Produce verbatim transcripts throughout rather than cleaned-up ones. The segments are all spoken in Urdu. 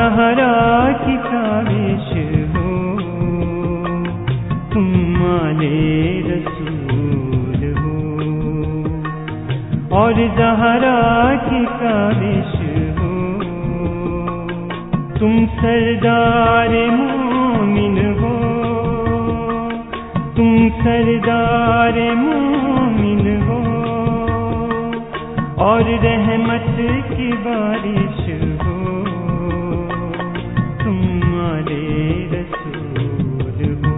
زہرا کی کاوش ہو تم مالے رسول ہو، اور زہرا کی کاوش ہو تم سردار مومن ہو، تم سردار مومن ہو، اور رحمت کی بارش ہو تم مالے رسول ہو،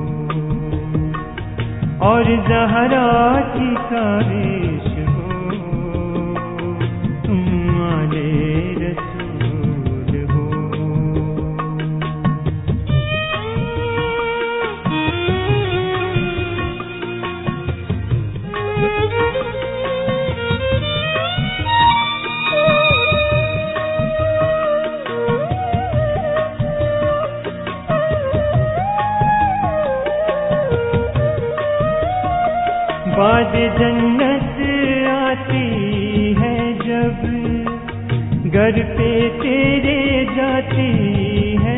اور زہرا کی کاوش ہو تم مالے رسول ہو۔ باد جنت آتی ہے جب گھر پہ تیرے جاتی ہے،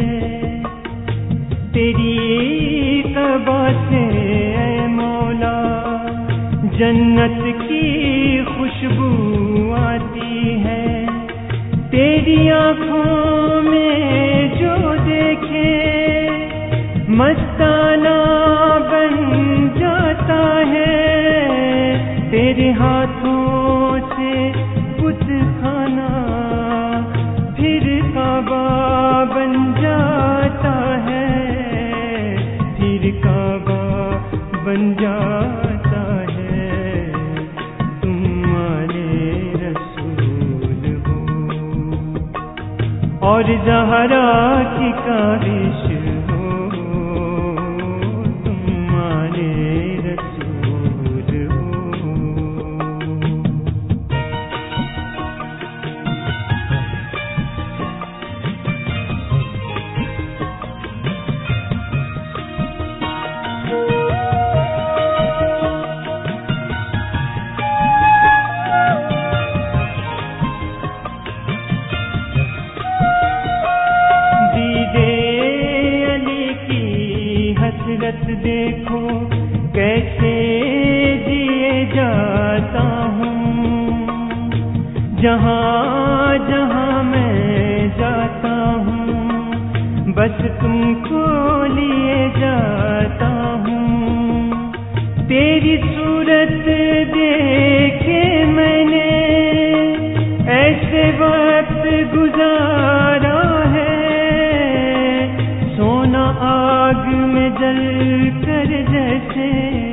تیری قبا سے اے مولا جنت کی خوشبو آتی ہے، تیری آنکھوں میں جو دیکھے مستانہ بن جاتا ہے، تیرے ہاتھوں سے بت کھانا پھر کعبہ بن جاتا ہے، پھر کعبہ بن جاتا ہے، تم مالے رسول ہو، اور زہرا کی کاوش ہو تم مالے رسول ہو۔ حسرت دیکھو کیسے جیے جاتا ہوں، جہاں جہاں میں جاتا ہوں بس تم کو لیے جاتا ہوں، تیری صورت دیکھے میں نے ایسے وقت گزارا ہے، سونا آگ میں جل کر جیسے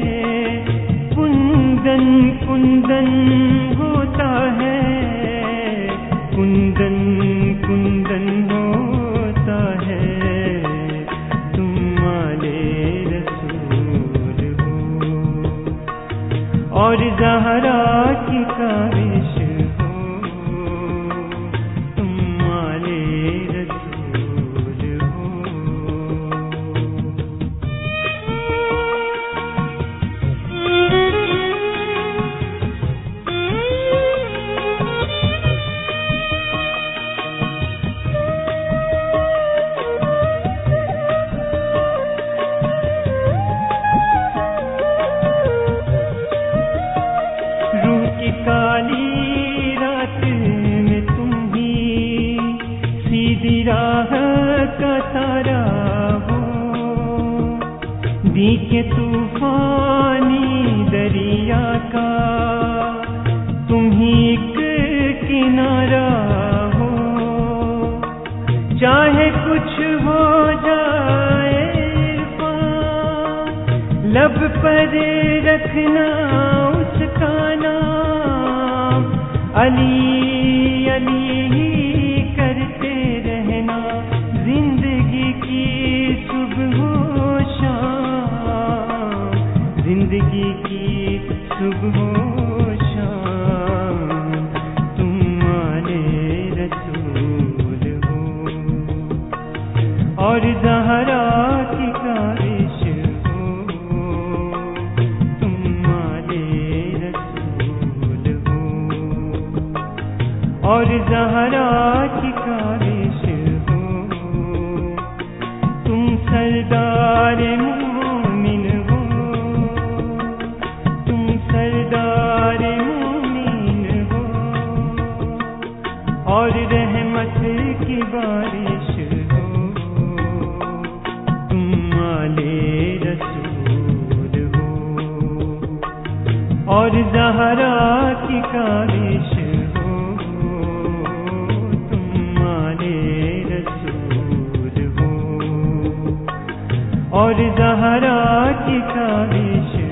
کندن کندن ہوتا ہے، کندن کندن ہوتا ہے، تم مالے رسول ہو، اور زہرا کی کاوش ہو تم مالے رسول ہو۔ کالی رات میں تم ہی سیدھی راہ کا تارا ہو، دیکھے طوفانی دریا کا تم ہی ایک کنارہ ہو، چاہے کچھ ہو جائے لب پر رکھنا اس کا نام، علی علی کرتے رہنا زندگی کی صبح و شام، زندگی کی صبح و شام، تم مالے رسول ہو، اور زہرا کی کاوش ہو تم مالے رسول ہو، سردار مومن ہو، تم سردار مومن ہو، اور رحمت کی بارش ہو، تم آلے رسول ہو، اور زہرا کی کاوش ہو، تم آلے رسول ہو، اور زہرا کی کاوش